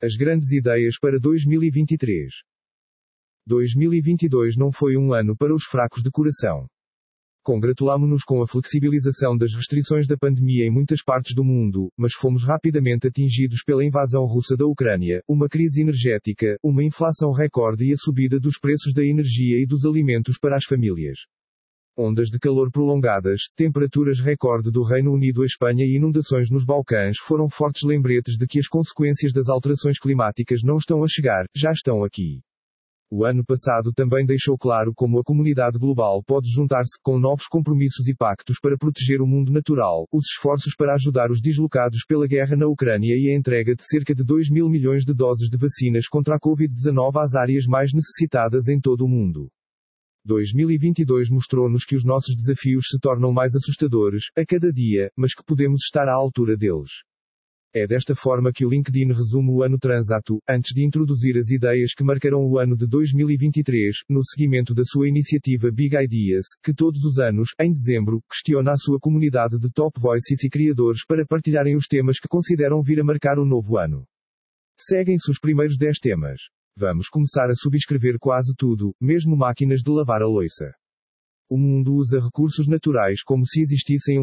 As grandes ideias para 2023. 2022 não foi um ano para os fracos de coração. Congratulámo-nos com a flexibilização das restrições da pandemia em muitas partes do mundo, mas fomos rapidamente atingidos pela invasão russa da Ucrânia, uma crise energética, uma inflação recorde e a subida dos preços da energia e dos alimentos para as famílias. Ondas de calor prolongadas, temperaturas recorde do Reino Unido, a Espanha e inundações nos Balcãs foram fortes lembretes de que as consequências das alterações climáticas não estão a chegar, já estão aqui. O ano passado também deixou claro como a comunidade global pode juntar-se com novos compromissos e pactos para proteger o mundo natural, os esforços para ajudar os deslocados pela guerra na Ucrânia e a entrega de cerca de 2 mil milhões de doses de vacinas contra a Covid-19 às áreas mais necessitadas em todo o mundo. 2022 mostrou-nos que os nossos desafios se tornam mais assustadores, a cada dia, mas que podemos estar à altura deles. É desta forma que o LinkedIn resume o ano transato, antes de introduzir as ideias que marcarão o ano de 2023, no seguimento da sua iniciativa Big Ideas, que todos os anos, em dezembro, questiona a sua comunidade de top voices e criadores para partilharem os temas que consideram vir a marcar o novo ano. Seguem-se os primeiros 10 temas. Vamos começar a subscrever quase tudo, mesmo máquinas de lavar a louça. O mundo usa recursos naturais como se existissem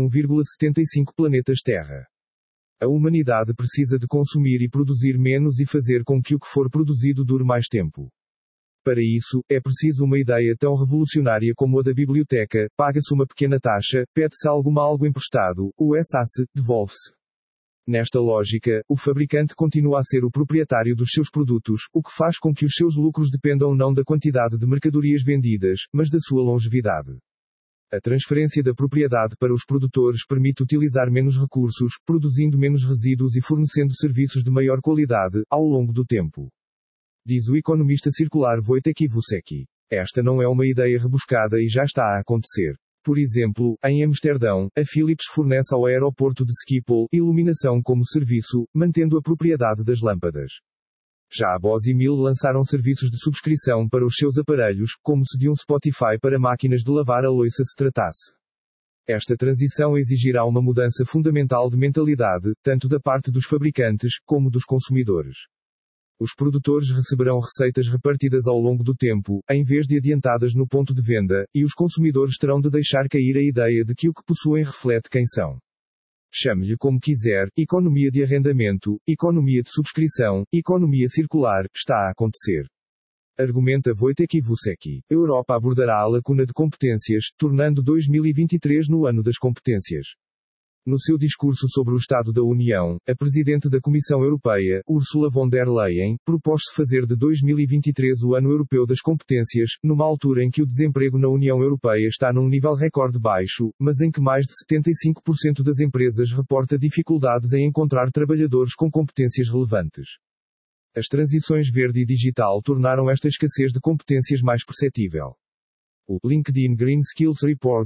1,75 planetas Terra. A humanidade precisa de consumir e produzir menos e fazer com que o que for produzido dure mais tempo. Para isso, é preciso uma ideia tão revolucionária como a da biblioteca: paga-se uma pequena taxa, pede-se algo emprestado, o SA-se, devolve-se. Nesta lógica, o fabricante continua a ser o proprietário dos seus produtos, o que faz com que os seus lucros dependam não da quantidade de mercadorias vendidas, mas da sua longevidade. A transferência da propriedade para os produtores permite utilizar menos recursos, produzindo menos resíduos e fornecendo serviços de maior qualidade, ao longo do tempo. Diz o economista circular Wojciech Wucek. Esta não é uma ideia rebuscada e já está a acontecer. Por exemplo, em Amsterdão, a Philips fornece ao aeroporto de Schiphol iluminação como serviço, mantendo a propriedade das lâmpadas. Já a Bose e Miele lançaram serviços de subscrição para os seus aparelhos, como se de um Spotify para máquinas de lavar a louça se tratasse. Esta transição exigirá uma mudança fundamental de mentalidade, tanto da parte dos fabricantes, como dos consumidores. Os produtores receberão receitas repartidas ao longo do tempo, em vez de adiantadas no ponto de venda, e os consumidores terão de deixar cair a ideia de que o que possuem reflete quem são. Chame-lhe como quiser: economia de arrendamento, economia de subscrição, economia circular, está a acontecer. Argumenta Wojciech Wucek. A Europa abordará a lacuna de competências, tornando 2023 no ano das competências. No seu discurso sobre o Estado da União, a Presidente da Comissão Europeia, Ursula von der Leyen, propôs-se fazer de 2023 o Ano Europeu das Competências, numa altura em que o desemprego na União Europeia está num nível recorde baixo, mas em que mais de 75% das empresas reporta dificuldades em encontrar trabalhadores com competências relevantes. As transições verde e digital tornaram esta escassez de competências mais perceptível. O LinkedIn Green Skills Report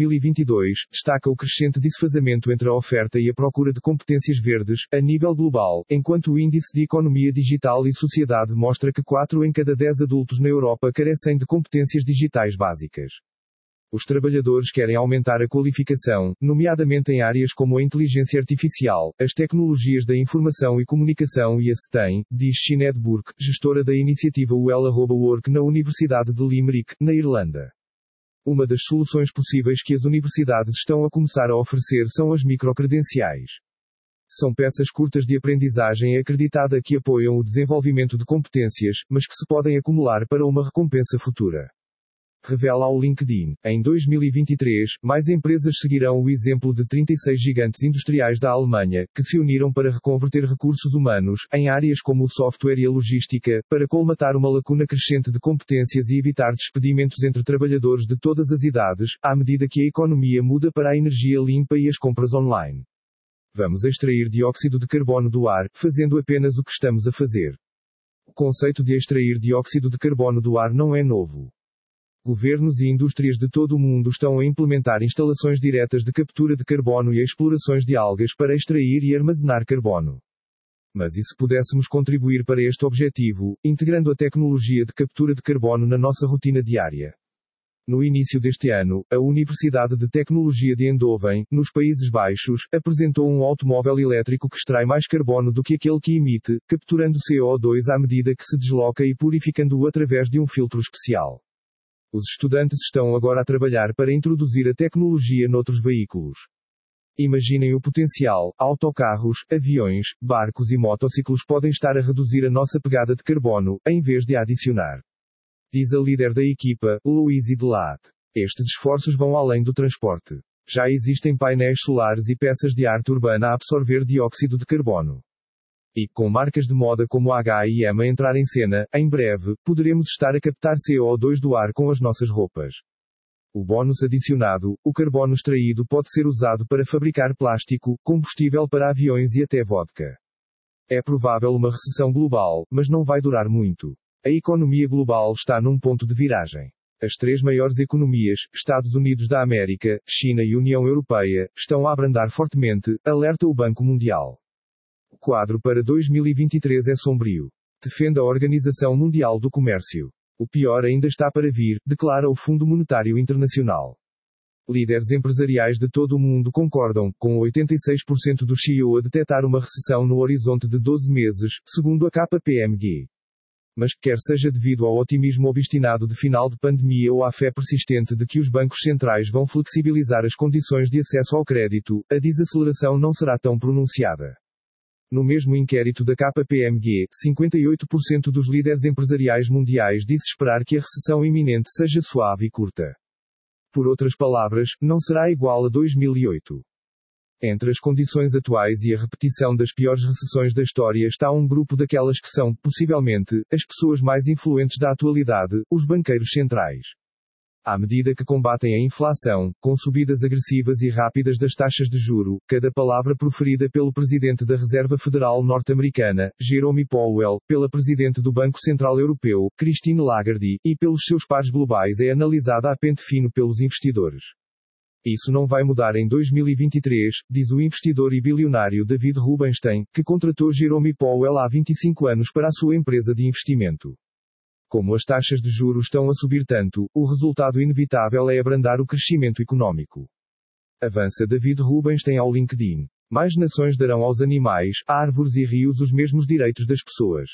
2022 destaca o crescente desfazamento entre a oferta e a procura de competências verdes, a nível global, enquanto o Índice de Economia Digital e Sociedade mostra que 4 em cada 10 adultos na Europa carecem de competências digitais básicas. Os trabalhadores querem aumentar a qualificação, nomeadamente em áreas como a inteligência artificial, as tecnologias da informação e comunicação e a STEM, diz Sinead Burke, gestora da iniciativa Well@Work na Universidade de Limerick, na Irlanda. Uma das soluções possíveis que as universidades estão a começar a oferecer são as microcredenciais. São peças curtas de aprendizagem acreditada que apoiam o desenvolvimento de competências, mas que se podem acumular para uma recompensa futura. Revela ao LinkedIn. Em 2023, mais empresas seguirão o exemplo de 36 gigantes industriais da Alemanha, que se uniram para reconverter recursos humanos, em áreas como o software e a logística, para colmatar uma lacuna crescente de competências e evitar despedimentos entre trabalhadores de todas as idades, à medida que a economia muda para a energia limpa e as compras online. Vamos extrair dióxido de carbono do ar, fazendo apenas o que estamos a fazer. O conceito de extrair dióxido de carbono do ar não é novo. Governos e indústrias de todo o mundo estão a implementar instalações diretas de captura de carbono e explorações de algas para extrair e armazenar carbono. Mas e se pudéssemos contribuir para este objetivo, integrando a tecnologia de captura de carbono na nossa rotina diária? No início deste ano, a Universidade de Tecnologia de Eindhoven, nos Países Baixos, apresentou um automóvel elétrico que extrai mais carbono do que aquele que emite, capturando CO2 à medida que se desloca e purificando-o através de um filtro especial. Os estudantes estão agora a trabalhar para introduzir a tecnologia noutros veículos. Imaginem o potencial: autocarros, aviões, barcos e motociclos podem estar a reduzir a nossa pegada de carbono, em vez de a adicionar. Diz a líder da equipa, Louise Delat. Estes esforços vão além do transporte. Já existem painéis solares e peças de arte urbana a absorver dióxido de carbono. E, com marcas de moda como a H&M a entrar em cena, em breve, poderemos estar a captar CO2 do ar com as nossas roupas. O bónus adicionado, o carbono extraído pode ser usado para fabricar plástico, combustível para aviões e até vodka. É provável uma recessão global, mas não vai durar muito. A economia global está num ponto de viragem. As três maiores economias, Estados Unidos da América, China e União Europeia, estão a abrandar fortemente, alerta o Banco Mundial. O quadro para 2023 é sombrio. Defende a Organização Mundial do Comércio. O pior ainda está para vir, declara o Fundo Monetário Internacional. Líderes empresariais de todo o mundo concordam, com 86% do CEO a detectar uma recessão no horizonte de 12 meses, segundo a KPMG. Mas, quer seja devido ao otimismo obstinado de final de pandemia ou à fé persistente de que os bancos centrais vão flexibilizar as condições de acesso ao crédito, a desaceleração não será tão pronunciada. No mesmo inquérito da KPMG, 58% dos líderes empresariais mundiais disse esperar que a recessão iminente seja suave e curta. Por outras palavras, não será igual a 2008. Entre as condições atuais e a repetição das piores recessões da história está um grupo daquelas que são, possivelmente, as pessoas mais influentes da atualidade, os banqueiros centrais. À medida que combatem a inflação, com subidas agressivas e rápidas das taxas de juro, cada palavra proferida pelo presidente da Reserva Federal norte-americana, Jerome Powell, pela presidente do Banco Central Europeu, Christine Lagarde, e pelos seus pares globais é analisada a pente fino pelos investidores. Isso não vai mudar em 2023, diz o investidor e bilionário David Rubenstein, que contratou Jerome Powell há 25 anos para a sua empresa de investimento. Como as taxas de juros estão a subir tanto, o resultado inevitável é abrandar o crescimento econômico. Avança David Rubenstein ao LinkedIn. Mais nações darão aos animais, árvores e rios os mesmos direitos das pessoas.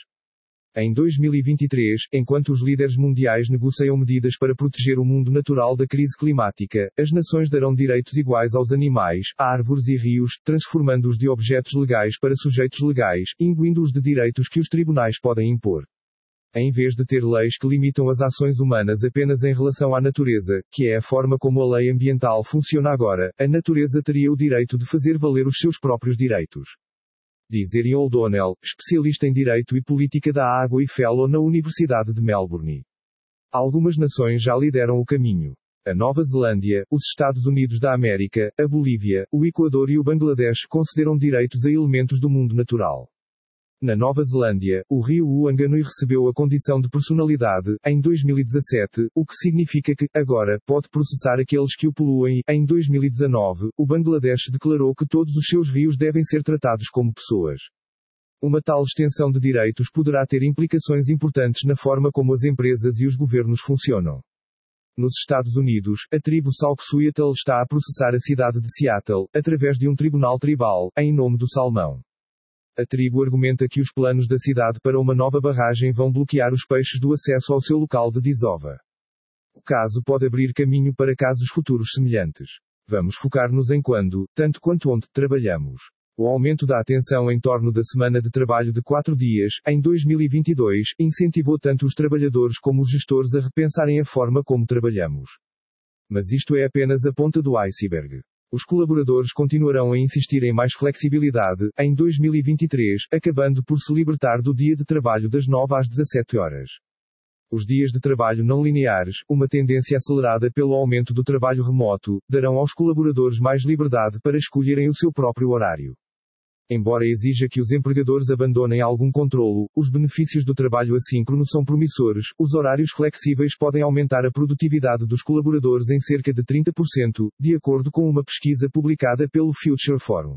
Em 2023, enquanto os líderes mundiais negociam medidas para proteger o mundo natural da crise climática, as nações darão direitos iguais aos animais, árvores e rios, transformando-os de objetos legais para sujeitos legais, imbuindo-os de direitos que os tribunais podem impor. Em vez de ter leis que limitam as ações humanas apenas em relação à natureza, que é a forma como a lei ambiental funciona agora, a natureza teria o direito de fazer valer os seus próprios direitos. Diz Erin O'Donnell, especialista em Direito e Política da Água e Fellow na Universidade de Melbourne. Algumas nações já lideram o caminho. A Nova Zelândia, os Estados Unidos da América, a Bolívia, o Equador e o Bangladesh concederam direitos a elementos do mundo natural. Na Nova Zelândia, o rio Whanganui recebeu a condição de personalidade, em 2017, o que significa que, agora, pode processar aqueles que o poluem e, em 2019, o Bangladesh declarou que todos os seus rios devem ser tratados como pessoas. Uma tal extensão de direitos poderá ter implicações importantes na forma como as empresas e os governos funcionam. Nos Estados Unidos, a tribo Sauk-Suiattle está a processar a cidade de Seattle, através de um tribunal tribal, em nome do salmão. A tribo argumenta que os planos da cidade para uma nova barragem vão bloquear os peixes do acesso ao seu local de desova. O caso pode abrir caminho para casos futuros semelhantes. Vamos focar-nos em quando, tanto quanto onde, trabalhamos. O aumento da atenção em torno da semana de trabalho de 4 dias, em 2022, incentivou tanto os trabalhadores como os gestores a repensarem a forma como trabalhamos. Mas isto é apenas a ponta do iceberg. Os colaboradores continuarão a insistir em mais flexibilidade, em 2023, acabando por se libertar do dia de trabalho das 9 às 17 horas. Os dias de trabalho não lineares, uma tendência acelerada pelo aumento do trabalho remoto, darão aos colaboradores mais liberdade para escolherem o seu próprio horário. Embora exija que os empregadores abandonem algum controlo, os benefícios do trabalho assíncrono são promissores. Os horários flexíveis podem aumentar a produtividade dos colaboradores em cerca de 30%, de acordo com uma pesquisa publicada pelo Future Forum.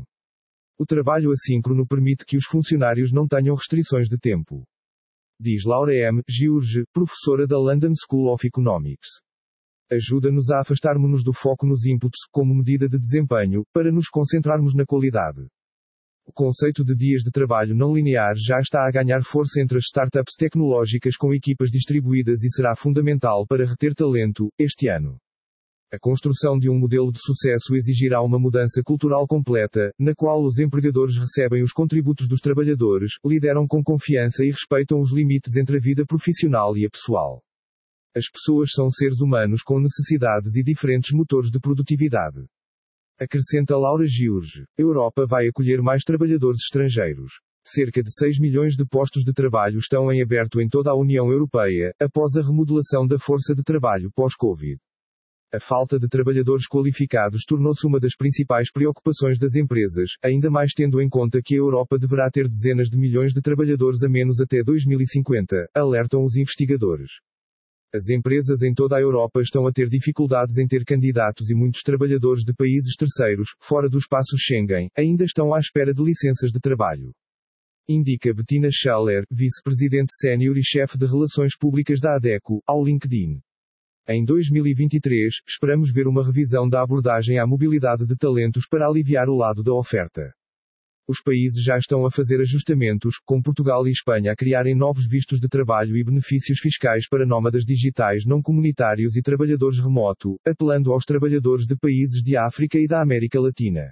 O trabalho assíncrono permite que os funcionários não tenham restrições de tempo. Diz Laura M. Giurge, professora da London School of Economics. Ajuda-nos a afastarmos-nos do foco nos inputs, como medida de desempenho, para nos concentrarmos na qualidade. O conceito de dias de trabalho não linear já está a ganhar força entre as startups tecnológicas com equipas distribuídas e será fundamental para reter talento, este ano. A construção de um modelo de sucesso exigirá uma mudança cultural completa, na qual os empregadores recebem os contributos dos trabalhadores, lideram com confiança e respeitam os limites entre a vida profissional e a pessoal. As pessoas são seres humanos com necessidades e diferentes motores de produtividade. Acrescenta Laura Giurge. A Europa vai acolher mais trabalhadores estrangeiros. Cerca de 6 milhões de postos de trabalho estão em aberto em toda a União Europeia, após a remodelação da força de trabalho pós-Covid. A falta de trabalhadores qualificados tornou-se uma das principais preocupações das empresas, ainda mais tendo em conta que a Europa deverá ter dezenas de milhões de trabalhadores a menos até 2050, alertam os investigadores. As empresas em toda a Europa estão a ter dificuldades em ter candidatos e muitos trabalhadores de países terceiros, fora do espaço Schengen, ainda estão à espera de licenças de trabalho. Indica Bettina Schaller, vice-presidente sénior e chefe de relações públicas da ADECO, ao LinkedIn. Em 2023, esperamos ver uma revisão da abordagem à mobilidade de talentos para aliviar o lado da oferta. Os países já estão a fazer ajustamentos, com Portugal e Espanha a criarem novos vistos de trabalho e benefícios fiscais para nómadas digitais não comunitários e trabalhadores remoto, apelando aos trabalhadores de países de África e da América Latina.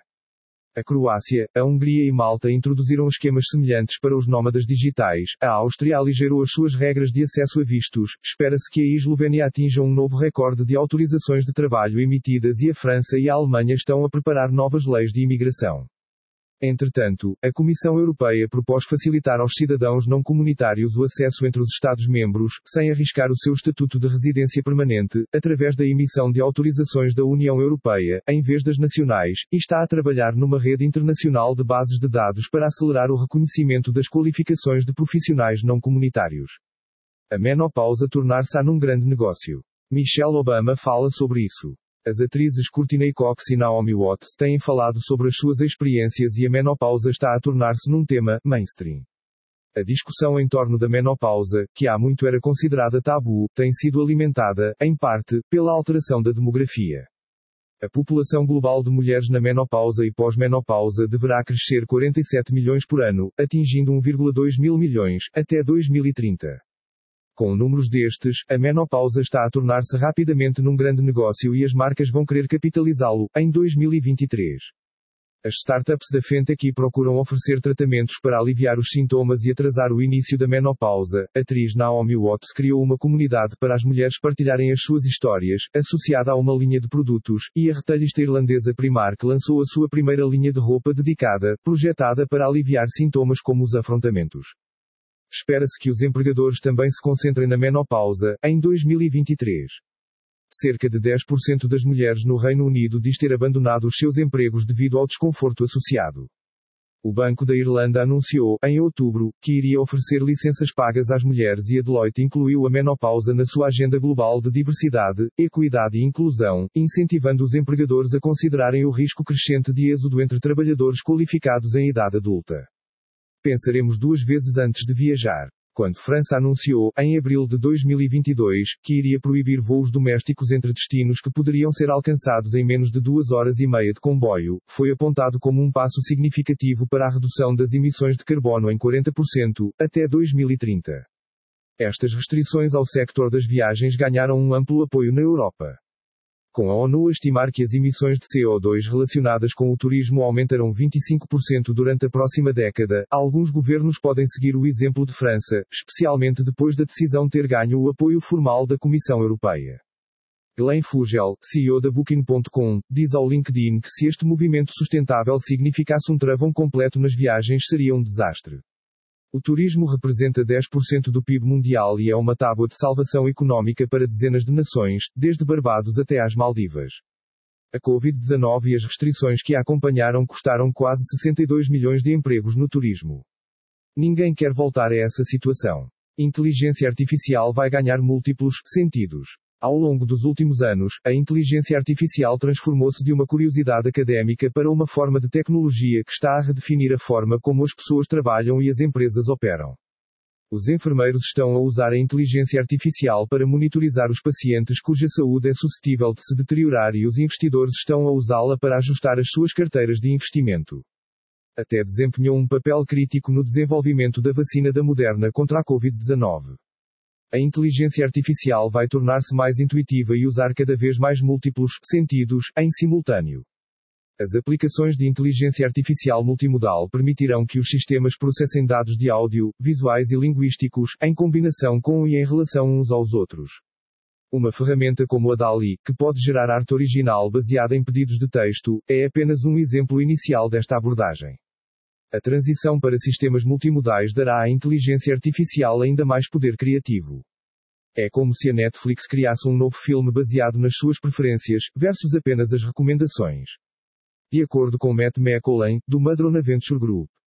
A Croácia, a Hungria e Malta introduziram esquemas semelhantes para os nómadas digitais, a Áustria aligerou as suas regras de acesso a vistos, espera-se que a Eslovénia atinja um novo recorde de autorizações de trabalho emitidas e a França e a Alemanha estão a preparar novas leis de imigração. Entretanto, a Comissão Europeia propôs facilitar aos cidadãos não comunitários o acesso entre os Estados-membros, sem arriscar o seu estatuto de residência permanente, através da emissão de autorizações da União Europeia, em vez das nacionais, e está a trabalhar numa rede internacional de bases de dados para acelerar o reconhecimento das qualificações de profissionais não comunitários. A menopausa tornar-se-á num grande negócio. Michelle Obama fala sobre isso. As atrizes Courtney Cox e Naomi Watts têm falado sobre as suas experiências e a menopausa está a tornar-se num tema mainstream. A discussão em torno da menopausa, que há muito era considerada tabu, tem sido alimentada, em parte, pela alteração da demografia. A população global de mulheres na menopausa e pós-menopausa deverá crescer 47 milhões por ano, atingindo 1,2 mil milhões, até 2030. Com números destes, a menopausa está a tornar-se rapidamente num grande negócio e as marcas vão querer capitalizá-lo, em 2023. As startups da Fentech procuram oferecer tratamentos para aliviar os sintomas e atrasar o início da menopausa. A atriz Naomi Watts criou uma comunidade para as mulheres partilharem as suas histórias, associada a uma linha de produtos, e a retalhista irlandesa Primark lançou a sua primeira linha de roupa dedicada, projetada para aliviar sintomas como os afrontamentos. Espera-se que os empregadores também se concentrem na menopausa, em 2023. Cerca de 10% das mulheres no Reino Unido diz ter abandonado os seus empregos devido ao desconforto associado. O Banco da Irlanda anunciou, em outubro, que iria oferecer licenças pagas às mulheres e a Deloitte incluiu a menopausa na sua agenda global de diversidade, equidade e inclusão, incentivando os empregadores a considerarem o risco crescente de êxodo entre trabalhadores qualificados em idade adulta. Pensaremos duas vezes antes de viajar. Quando França anunciou, em abril de 2022, que iria proibir voos domésticos entre destinos que poderiam ser alcançados em menos de 2 horas e meia de comboio, foi apontado como um passo significativo para a redução das emissões de carbono em 40%, até 2030. Estas restrições ao sector das viagens ganharam um amplo apoio na Europa. Com a ONU a estimar que as emissões de CO2 relacionadas com o turismo aumentarão 25% durante a próxima década, alguns governos podem seguir o exemplo de França, especialmente depois da decisão ter ganho o apoio formal da Comissão Europeia. Glenn Fugel, CEO da Booking.com, diz ao LinkedIn que se este movimento sustentável significasse um travão completo nas viagens seria um desastre. O turismo representa 10% do PIB mundial e é uma tábua de salvação económica para dezenas de nações, desde Barbados até às Maldivas. A Covid-19 e as restrições que a acompanharam custaram quase 62 milhões de empregos no turismo. Ninguém quer voltar a essa situação. Inteligência artificial vai ganhar múltiplos sentidos. Ao longo dos últimos anos, a inteligência artificial transformou-se de uma curiosidade académica para uma forma de tecnologia que está a redefinir a forma como as pessoas trabalham e as empresas operam. Os enfermeiros estão a usar a inteligência artificial para monitorizar os pacientes cuja saúde é suscetível de se deteriorar e os investidores estão a usá-la para ajustar as suas carteiras de investimento. Até desempenhou um papel crítico no desenvolvimento da vacina da Moderna contra a Covid-19. A inteligência artificial vai tornar-se mais intuitiva e usar cada vez mais múltiplos sentidos em simultâneo. As aplicações de inteligência artificial multimodal permitirão que os sistemas processem dados de áudio, visuais e linguísticos, em combinação com e em relação uns aos outros. Uma ferramenta como a DALL-E, que pode gerar arte original baseada em pedidos de texto, é apenas um exemplo inicial desta abordagem. A transição para sistemas multimodais dará à inteligência artificial ainda mais poder criativo. É como se a Netflix criasse um novo filme baseado nas suas preferências, versus apenas as recomendações. De acordo com Matt McCauley, do Madrona Venture Group.